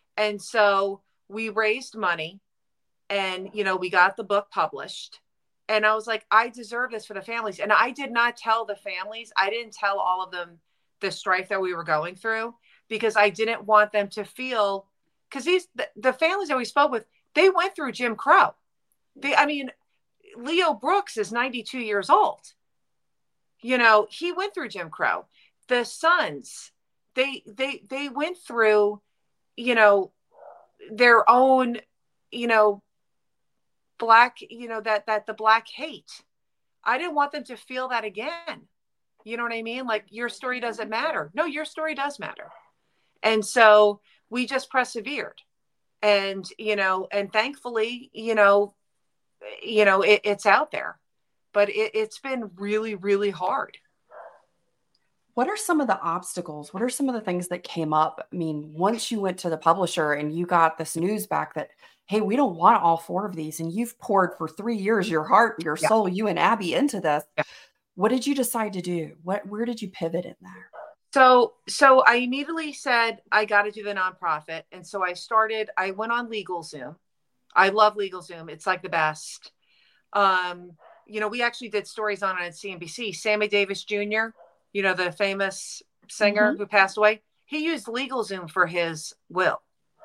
S2: And so we raised money and, you know, we got the book published. And I was like, I deserve this for the families. And I did not tell the families. I didn't tell all of them the strife that we were going through because I didn't want them to feel, because these, the, the families that we spoke with, they went through Jim Crow. They, I mean, Leo Brooks is ninety-two years old. You know, he went through Jim Crow. The sons, they, they, they went through, you know, their own, you know, black, you know, that, that the black hate. I didn't want them to feel that again. You know what I mean? Like, your story doesn't matter. No, your story does matter. And so we just persevered and, you know, and thankfully, you know, you know, it, it's out there, but it, it's been really, really hard.
S1: What are some of the obstacles? What are some of the things that came up? I mean, once you went to the publisher and you got this news back that, hey, we don't want all four of these, and you've poured for three years, your heart, your
S2: Yeah.
S1: soul, you and Abby into this.
S2: Yeah.
S1: What did you decide to do? What, where did you pivot in there?
S2: So, so I immediately said, I got to do the nonprofit. And so I started, I went on LegalZoom. I love LegalZoom. It's like the best. Um, you know, we actually did stories on it at C N B C. Sammy Davis Junior, you know, the famous singer
S1: Mm-hmm.
S2: who passed away, he used LegalZoom for his will.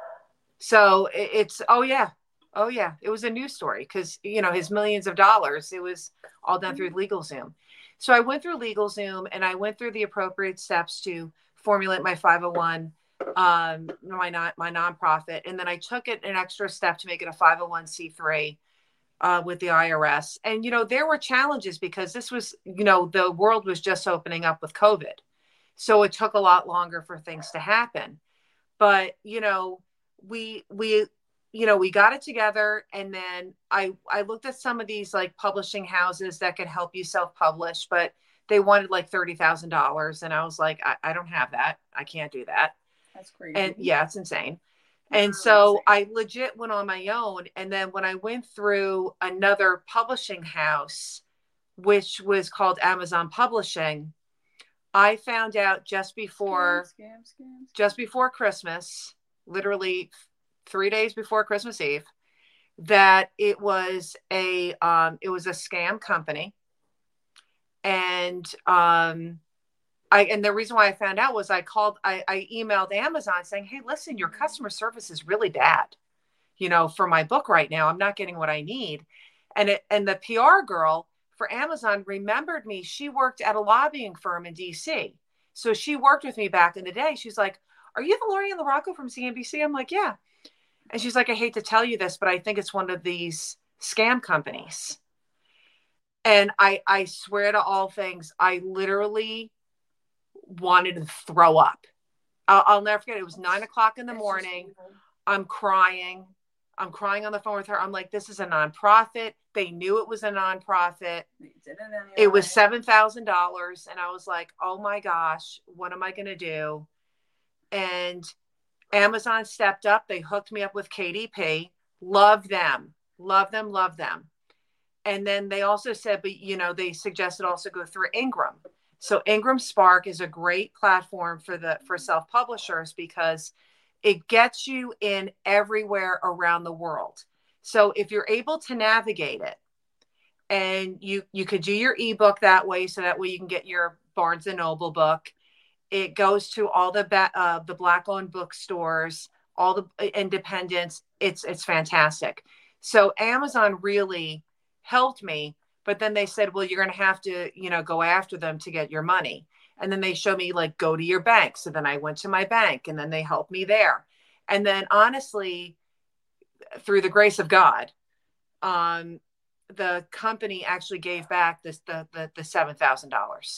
S2: So it, it's, oh yeah. Oh yeah. It was a news story because, you know, his millions of dollars, it was all done through LegalZoom. So I went through LegalZoom and I went through the appropriate steps to formulate my five oh one, um, my non my nonprofit. And then I took it an extra step to make it a five oh one c three uh, with the I R S. And, you know, there were challenges because this was, you know, the world was just opening up with COVID. So it took a lot longer for things to happen. But, you know, we, we, you know, we got it together. And then I, I looked at some of these like publishing houses that could help you self-publish, but they wanted like thirty thousand dollars. And I was like, I, I don't have that. I can't do that.
S3: That's crazy.
S2: And yeah, it's insane. And so I legit went on my own. And then when I went through another publishing house, which was called Amazon Publishing, I found out just before,
S3: Scam, scam, scam.
S2: just before Christmas, literally three days before Christmas Eve, that it was a, um, it was a scam company. And, um, I, and the reason why I found out was I called, I, I emailed Amazon saying, hey, listen, your customer service is really bad. You know, for my book right now, I'm not getting what I need. And it, and the P R girl for Amazon remembered me. She worked at a lobbying firm in D C. So she worked with me back in the day. She's like, are you the Lorianne LaRocco from C N B C? I'm like, yeah. And she's like, I hate to tell you this, but I think it's one of these scam companies. And I, I swear to all things, I literally wanted to throw up. I'll, I'll never forget. It was nine o'clock in the morning. I'm crying. I'm crying on the phone with her. I'm like, this is a nonprofit. They knew it was a nonprofit. It was seven thousand dollars. And I was like, oh my gosh, what am I going to do? And Amazon stepped up. They hooked me up with K D P. Love them. Love them. Love them. And then they also said, but you know, they suggested also go through Ingram. So Ingram Spark is a great platform for the for self-publishers because it gets you in everywhere around the world. So if you're able to navigate it, and you you could do your ebook that way, so that way you can get your Barnes and Noble book. It goes to all the ba- uh, the Black-owned bookstores, all the independents. It's it's fantastic. So Amazon really helped me. But then they said, well, you're going to have to, you know, go after them to get your money. And then they showed me like, go to your bank. So then I went to my bank and then they helped me there. And then honestly, through the grace of God, um, the company actually gave back this, the, the, the seven thousand dollars.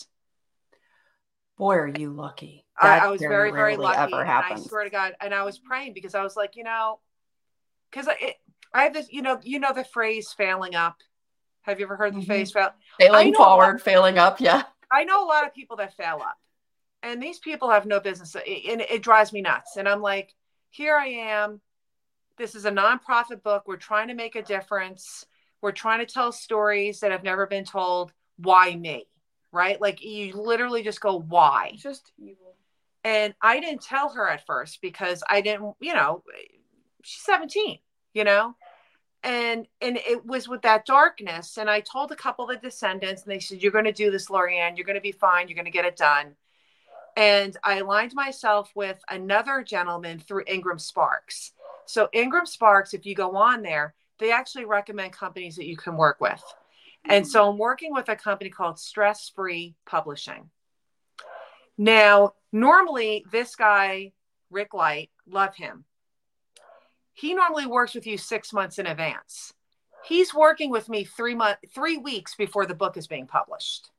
S1: Boy, are you lucky.
S2: I, I was very, very, very lucky.
S1: Ever
S2: and
S1: happens.
S2: I swear to God. And I was praying because I was like, you know, because I, I have this, you know, you know, the phrase failing up. Have you ever heard the
S1: Mm-hmm.
S2: phrase fail?
S1: Failing forward, lot, failing up. Yeah.
S2: I know a lot of people that fail up, and these people have no business. And it, it drives me nuts. And I'm like, here I am. This is a nonprofit book. We're trying to make a difference. We're trying to tell stories that have never been told. Why me? Right? Like you literally just go, why?
S3: It's just evil.
S2: And I didn't tell her at first because I didn't, you know, she's seventeen, you know, and, and it was with that darkness. And I told a couple of the descendants and they said, you're going to do this, Lorianne, you're going to be fine. You're going to get it done. And I aligned myself with another gentleman through Ingram Sparks. So Ingram Sparks, if you go on there, they actually recommend companies that you can work with. And so I'm working with a company called Stress Free Publishing. Now, normally this guy, Rick Light, love him. He normally works with you six months in advance. He's working with me three months, three weeks before the book is being published.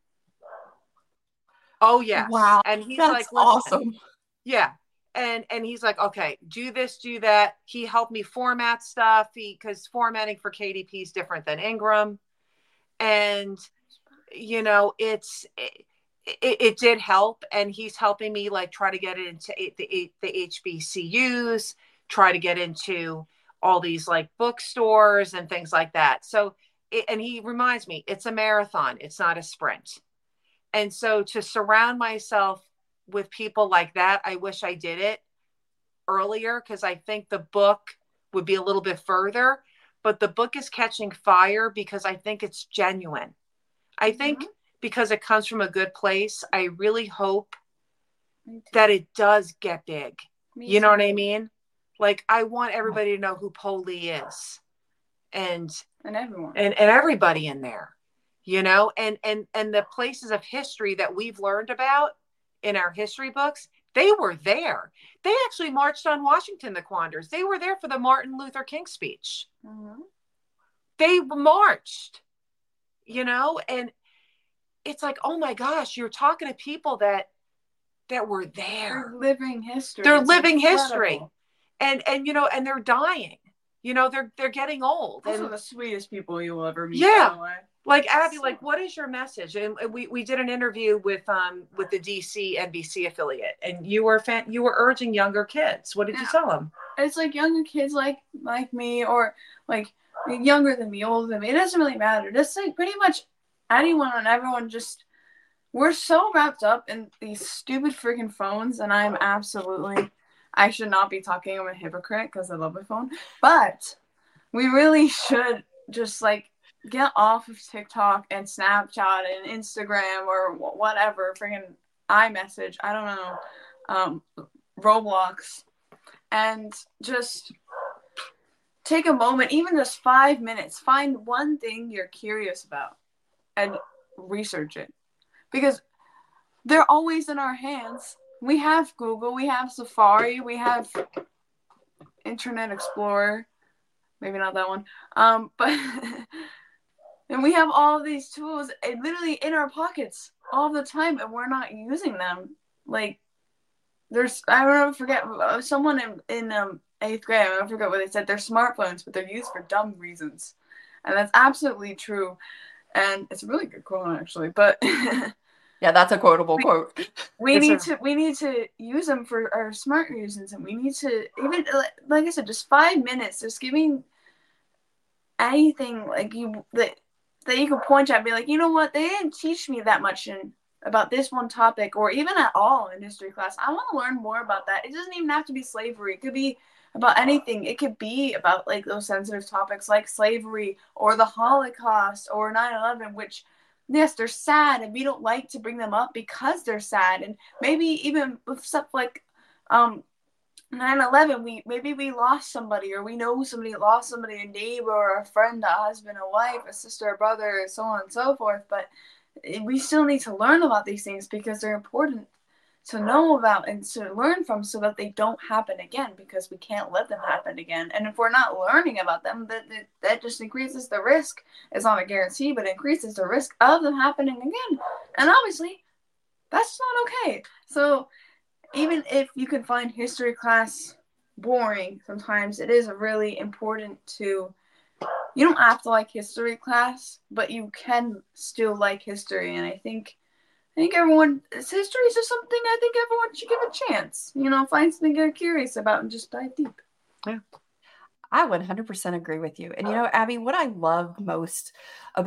S2: Oh, yes.
S1: Wow.
S2: And he's
S1: That's
S2: like,
S1: awesome.
S2: Yeah. And, and he's like, okay, do this, do that. He helped me format stuff. He, cause formatting for K D P is different than Ingram. And, you know, it's, it, it, it did help. And he's helping me like try to get it into the, the H B C Us, try to get into all these like bookstores and things like that. So, it, and he reminds me, it's a marathon. It's not a sprint. And so to surround myself with people like that, I wish I did it earlier because I think the book would be a little bit further, but the book is catching fire because I think it's genuine. I think mm-hmm. because it comes from a good place, I really hope that it does get big. Me you know too. What I mean? Like I want everybody to know who Po Lee is and,
S3: and everyone
S2: and, and everybody in there, you know, and, and, and the places of history that we've learned about in our history books, they were there. They actually marched on Washington, the Quandars. They were there for the Martin Luther King speech. Mm-hmm. They marched, you know, and it's like, oh my gosh, you're talking to people that, that were there.
S3: They're living history.
S2: They're
S3: it's
S2: living
S3: incredible.
S2: history. And, and, you know, and they're dying, you know, they're, they're getting old.
S3: Those
S2: and,
S3: are the sweetest people you will ever meet.
S2: Yeah.
S3: By the way.
S2: Like Abby, like, what is your message? And we, we did an interview with um with the D C N B C affiliate, and you were fan, you were urging younger kids. What did yeah. you tell them?
S3: It's like younger kids like like me, or like younger than me, older than me. It doesn't really matter. Just like pretty much anyone and everyone. Just we're so wrapped up in these stupid freaking phones, and I'm absolutely. I should not be talking. I'm a hypocrite because I love my phone, but we really should just like. Get off of TikTok and Snapchat and Instagram or whatever, freaking iMessage, I don't know, um, Roblox, and just take a moment, even just five minutes, find one thing you're curious about and research it. Because they're always in our hands. We have Google, we have Safari, we have Internet Explorer, maybe not that one, um, but... And we have all of these tools literally in our pockets all the time, and we're not using them. Like, there's, I don't know, forget, someone in, in um, eighth grade, I don't forget what they said, they're smartphones, but they're used for dumb reasons. And that's absolutely true. And it's a really good quote, actually. But
S1: yeah, that's a quotable
S3: we,
S1: quote.
S3: We
S2: it's
S3: need
S2: a-
S3: to we need to use them for our smart reasons, and we need to, even, like I said, just five minutes, just giving anything, like, you, that, that you can point at and be like, you know what, they didn't teach me that much in about this one topic, or even at all in history class. I want to learn more about that. It doesn't even have to be slavery. It could be about anything. It could be about like those sensitive topics like slavery or the Holocaust or nine eleven, which, yes, they're sad, and we don't like to bring them up because they're sad. And maybe even with stuff like um nine eleven, we maybe we lost somebody, or we know somebody lost somebody, a neighbor or a friend, a husband, a wife, a sister, a brother, so on and so forth. But we still need to learn about these things because they're important to know about and to learn from, so that they don't happen again, because we can't let them happen again. And if we're not learning about them, that that, that just increases the risk. It's not a guarantee, but it increases the risk of them happening again. And obviously, that's not okay. So even if you can find history class boring, sometimes it is really important to, you don't have to like history class, but you can still like history. And I think, I think everyone, history is just something I think everyone should give a chance. You know, find something you're curious about and just dive deep.
S1: Yeah. I one hundred percent agree with you. And, you know, Abby, what I love most about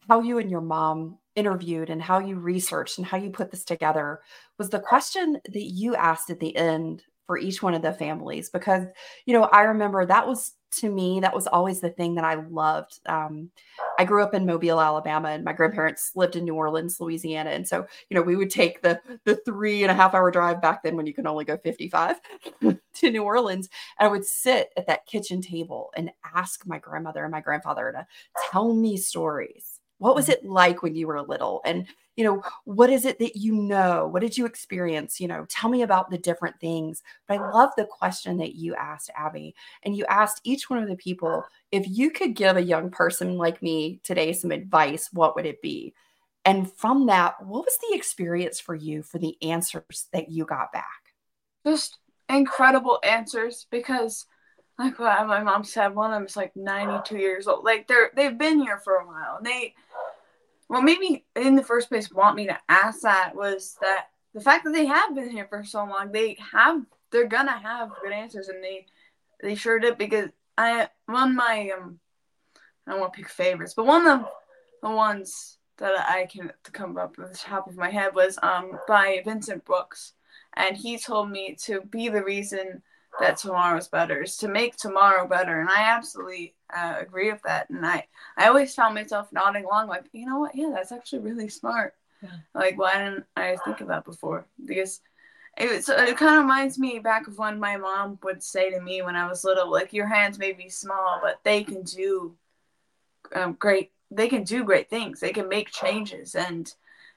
S1: how you and your mom interviewed and how you researched and how you put this together was the question that you asked at the end for each one of the families. Because, you know, I remember that was, to me, that was always the thing that I loved. Um, I grew up in Mobile, Alabama, and my grandparents lived in New Orleans, Louisiana. And so, you know, we would take the the three and a half hour drive back then when you can only go fifty-five to New Orleans. And I would sit at that kitchen table and ask my grandmother and my grandfather to tell me stories. What was it like when you were little? And, you know, what is it that you know? What did you experience? You know, tell me about the different things. But I love the question that you asked, Abby. And you asked each one of the people, if you could give a young person like me today some advice, what would it be? And from that, what was the experience for you for the answers that you got back?
S3: Just incredible answers, because like what my mom said, one of them is like ninety-two years old. Like they're, they've been here for a while. And they, well, maybe in the first place want me to ask that was that the fact that they have been here for so long, they have, they're gonna have good answers, and they, they sure did. Because I, one of my, um, I don't want to pick favorites, but one of the ones that I can come up with the top of my head was um by Vincent Brooks. And he told me to be the reason that tomorrow's better, is to make tomorrow better. And I absolutely uh, agree with that. And I, I always found myself nodding along like, you know what? Yeah, that's actually really smart. Yeah. Like, why didn't I think of that before? Because it, was, it kind of reminds me back of when my mom would say to me when I was little, like, your hands may be small, but they can do um, great. They can do great things. They can make changes. And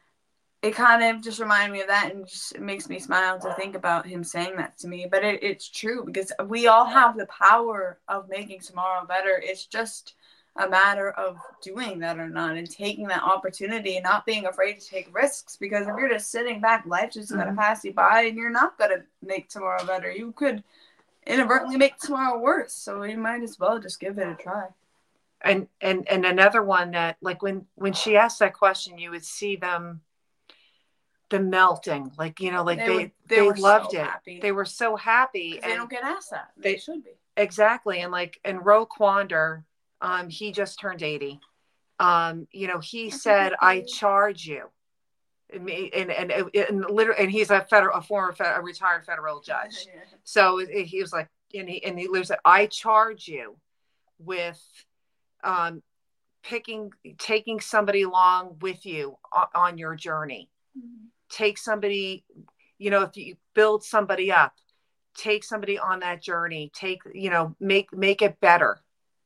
S3: it kind of just reminded me of that, and just it makes me smile to think about him saying that to me. But it, it's true, because we all have the power of making tomorrow better. It's just a matter of doing that or not, and taking that opportunity and not being afraid to take risks. Because if you're just sitting back, life's just mm-hmm. going to pass you by, and you're not going to make tomorrow better. You could inadvertently make tomorrow worse. So you might as well just give it a try.
S2: And, and, and another one that, like, when, when she asked that question, you would see them, the melting, like, you know, like they they, were, they, they loved so it. Happy. They were so happy. And
S3: they don't get asked that. They, they should be.
S2: Exactly. And like, and Ro Quander, um, he just turned eighty. Um, you know, he That's said, I charge you. And, and, and, and literally, and he's a federal, a former, a retired federal judge. Yeah. So he was like, and he, and he lives at, I charge you with, um, picking, taking somebody along with you on, on your journey. Mm-hmm. Take somebody, you know, if you build somebody up, take somebody on that journey, take, you know, make, make it better.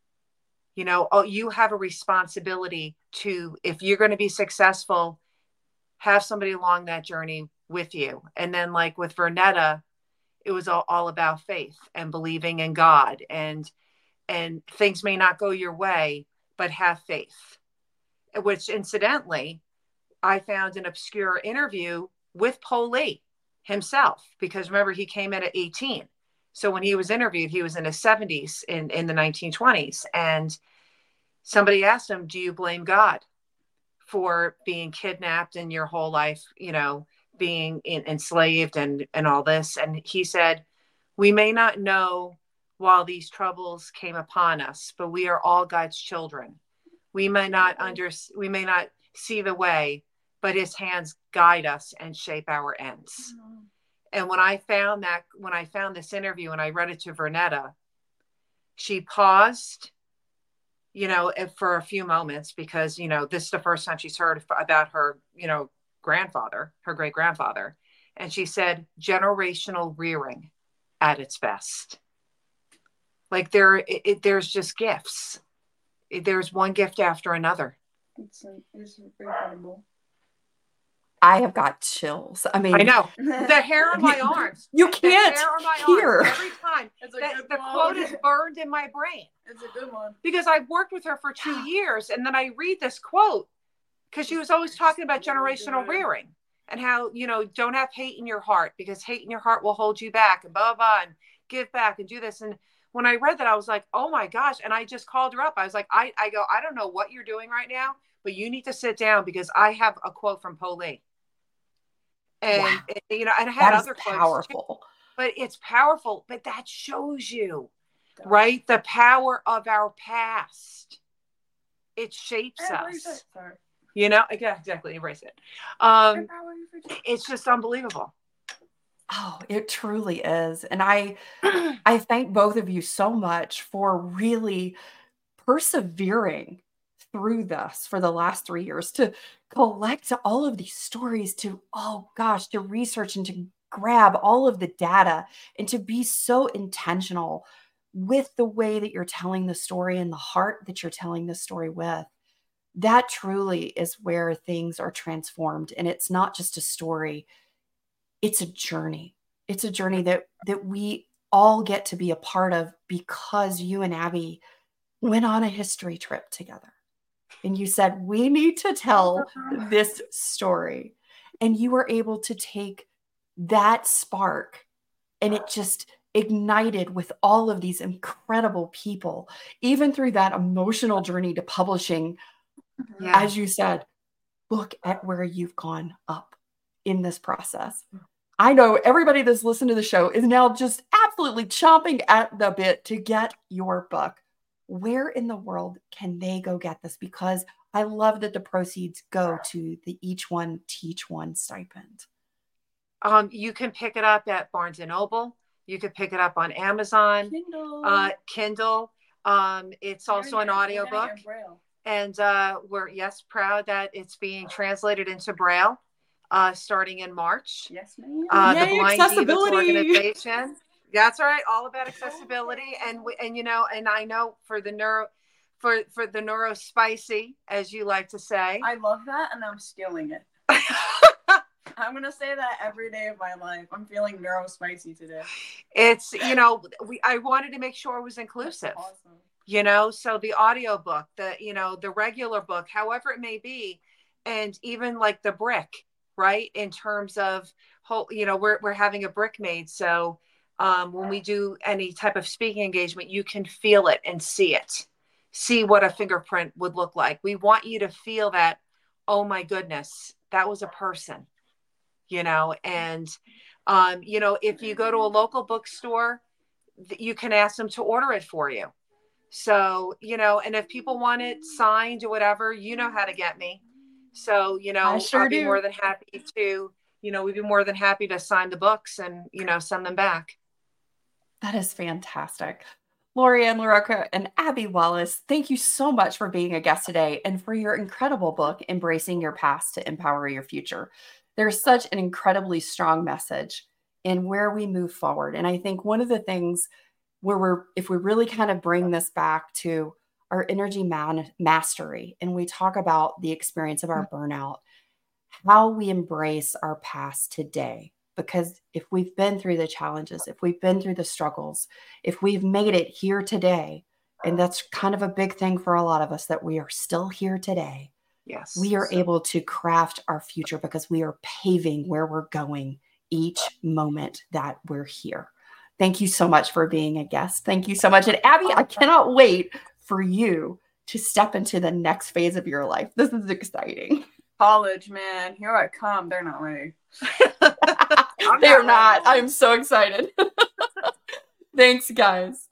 S2: You know, oh, you have a responsibility to, if you're going to be successful, have somebody along that journey with you. And then like with Vernetta, it was all, all about faith and believing in God, and, and things may not go your way, but have faith, which incidentally, I found an obscure interview with Po Lee himself, because remember, he came in at eighteen. So when he was interviewed, he was in his seventies in, in the nineteen twenties. And somebody asked him, do you blame God for being kidnapped in your whole life, you know, being in, enslaved and, and all this? And he said, we may not know while these troubles came upon us, but we are all God's children. We may not under, we may not see the way, but his hands guide us and shape our ends. Mm-hmm. And when I found that, when I found this interview and I read it to Vernetta, she paused, you know, for a few moments, because, you know, this is the first time she's heard about her, you know, grandfather, her great grandfather. And she said, generational rearing at its best. Like there, it, it, there's just gifts. It, there's one gift after another.
S3: It's, it's incredible.
S1: I have got chills. I mean,
S2: I know the hair on my arms.
S1: You can't hear
S2: every time. It's a the, good the quote is burned in my brain.
S3: It's a good one,
S2: because I've worked with her for two years, and then I read this quote because she was always talking about generational rearing and how, you know, don't have hate in your heart, because hate in your heart will hold you back, and blah blah, and give back and do this. And when I read that, I was like, oh my gosh! And I just called her up. I was like, I I go, I don't know what you're doing right now, but you need to sit down, because I have a quote from Po Lee. And, wow. you know, and I had
S1: that
S2: other
S1: quotes powerful,
S2: too, but it's powerful, but that shows you, right? The power of our past. it shapes
S3: Yeah,
S2: us.
S3: it. Sorry.
S2: You know, yeah, exactly. Erase it. Um, it's just unbelievable.
S1: Oh, it truly is. And I, I thank both of you so much for really persevering through this for the last three years to collect all of these stories, to, oh gosh, to research and to grab all of the data and to be so intentional with the way that you're telling the story and the heart that you're telling the story with. That truly is where things are transformed. And it's not just a story, it's a journey. It's a journey that that we all get to be a part of because you and Abby went on a history trip together. And you said, we need to tell this story. And you were able to take that spark and it just ignited with all of these incredible people, even through that emotional journey to publishing. Yeah. As you said, look at where you've gone up in this process. I know everybody that's listened to the show is now just absolutely chomping at the bit to get your book. Where in the world can they go get this? Because I love that the proceeds go to the Each One Teach One stipend.
S2: Um, you can pick it up at Barnes and Noble. You can pick it up on Amazon,
S3: Kindle.
S2: Uh, Kindle. Um, it's also an audiobook. And uh, we're, yes, proud that it's being translated into Braille uh, starting in March.
S3: Yes, ma'am.
S2: Uh,
S1: Yay,
S2: the Blind
S1: accessibility.
S2: Divas Organization. That's right. All about accessibility. And, we, and, you know, and I know for the neuro, for, for the neurospicy, as you like to say.
S3: I love that. And I'm stealing it. I'm going to say that every day of my life. I'm feeling neurospicy today.
S2: It's, you know, we, I wanted to make sure it was inclusive.
S3: That's awesome.
S2: You know, so the audio book, the, you know, the regular book, however it may be, and even like the brick, right? In terms of whole, you know, we're, we're having a brick made. So um, when we do any type of speaking engagement, you can feel it and see it, see what a fingerprint would look like. We want you to feel that, oh my goodness, that was a person, you know, and, um, you know, if you go to a local bookstore, you can ask them to order it for you. So, you know, and if people want it signed or whatever, you know how to get me. So, you know,
S1: sure
S2: I'll be
S1: do.
S2: more than happy to, you know, we'd be more than happy to sign the books and, you know, send them back.
S1: That is fantastic. Lori-Ann LaRocca and Abby Wallace, thank you so much for being a guest today and for your incredible book, Embracing Your Past to Empower Your Future. There's such an incredibly strong message in where we move forward. And I think one of the things where we're, if we really kind of bring this back to our energy man mastery, and we talk about the experience of our burnout, how we embrace our past today. Because if we've been through the challenges, if we've been through the struggles, if we've made it here today, and that's kind of a big thing for a lot of us, that we are still here today.
S2: Yes.
S1: We are
S2: so-
S1: able to craft our future because we are paving where we're going each moment that we're here. Thank you so much for being a guest. Thank you so much. And Abby, I cannot wait for you to step into the next phase of your life. This is exciting.
S3: College, man. Here I come. They're not ready.
S1: They're not. I'm so excited. Thanks, guys.